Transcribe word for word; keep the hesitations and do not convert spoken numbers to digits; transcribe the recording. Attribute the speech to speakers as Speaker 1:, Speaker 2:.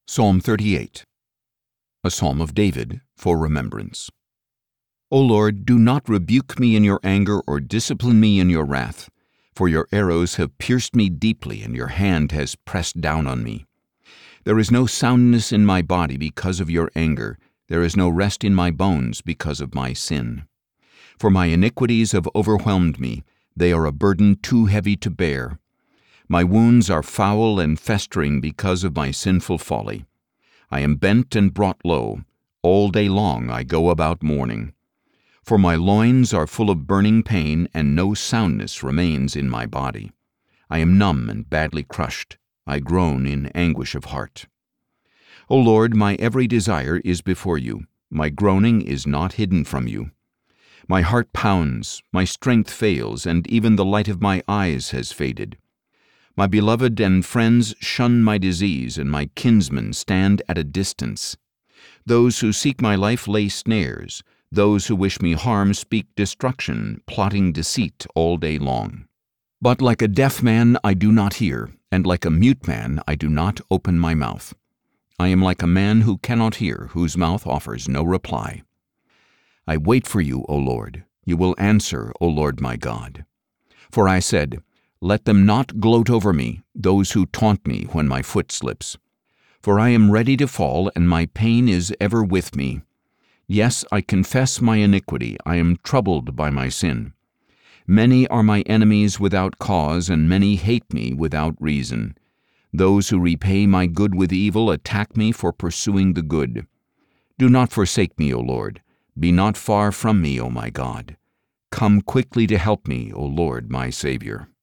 Speaker 1: Psalm thirty-eight, a psalm of David for remembrance. O Lord, do not rebuke me in your anger or discipline me in your wrath, for your arrows have pierced me deeply and your hand has pressed down on me. There is no soundness in my body because of your anger, there is no rest in my bones because of my sin. For my iniquities have overwhelmed me, they are a burden too heavy to bear. My wounds are foul and festering because of my sinful folly. I am bent and brought low. All day long I go about mourning. For my loins are full of burning pain, and no soundness remains in my body. I am numb and badly crushed. I groan in anguish of heart. O Lord, my every desire is before you. My groaning is not hidden from you. My heart pounds, my strength fails, and even the light of my eyes has faded. My beloved and friends shun my disease, and my kinsmen stand at a distance. Those who seek my life lay snares. Those who wish me harm speak destruction, plotting deceit all day long. But like a deaf man I do not hear, and like a mute man I do not open my mouth. I am like a man who cannot hear, whose mouth offers no reply. I wait for you, O Lord. You will answer, O Lord my God. For I said, let them not gloat over me, those who taunt me when my foot slips. For I am ready to fall, and my pain is ever with me. Yes, I confess my iniquity, I am troubled by my sin. Many are my enemies without cause, and many hate me without reason. Those who repay my good with evil attack me for pursuing the good. Do not forsake me, O Lord. Be not far from me, O my God. Come quickly to help me, O Lord my Savior.